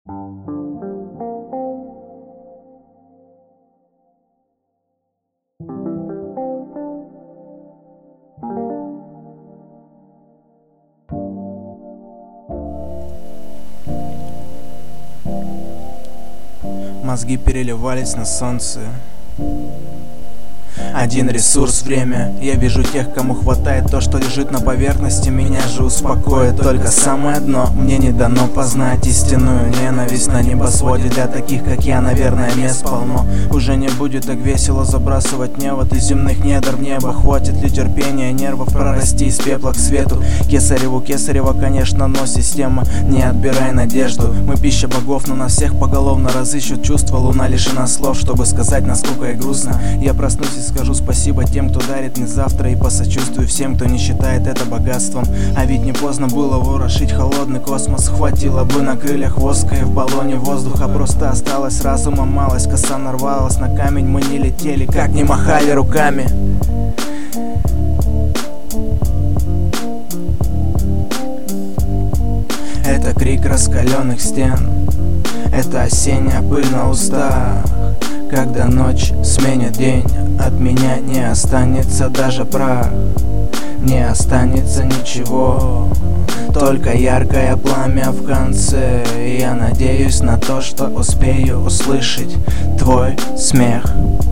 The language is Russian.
Мозги переливались на солнце. Один ресурс — время. Я вижу тех, кому хватает то, что лежит на поверхности. Меня же успокоит только самое дно. Мне не дано познать истинную ненависть на небосводе. Для таких, как я, наверное, мест полно. Уже не будет так весело забрасывать невод из земных недр в небо. Хватит ли терпения, нервов прорасти из пепла к свету? Кесареву Кесарева, конечно, но система. Не отбирай надежду. Мы пища богов, но нас всех поголовно разыщут чувства. Луна лишена слов, чтобы сказать, насколько ей грустно. Я проснусь и скажу спасибо тем, кто дарит мне завтра, и посочувствую всем, кто не считает это богатством. А ведь не поздно было ворошить холодный космос. Хватило бы на крыльях воска и в баллоне воздуха. Просто осталось разума малость. Коса нарвалась на камень, мы не летели, как не махали руками. Это крик раскаленных стен, это осенняя пыль на устах. Когда ночь сменит день, от меня не останется даже прах. Не останется ничего, только яркое пламя в конце. Я надеюсь на то, что успею услышать твой смех.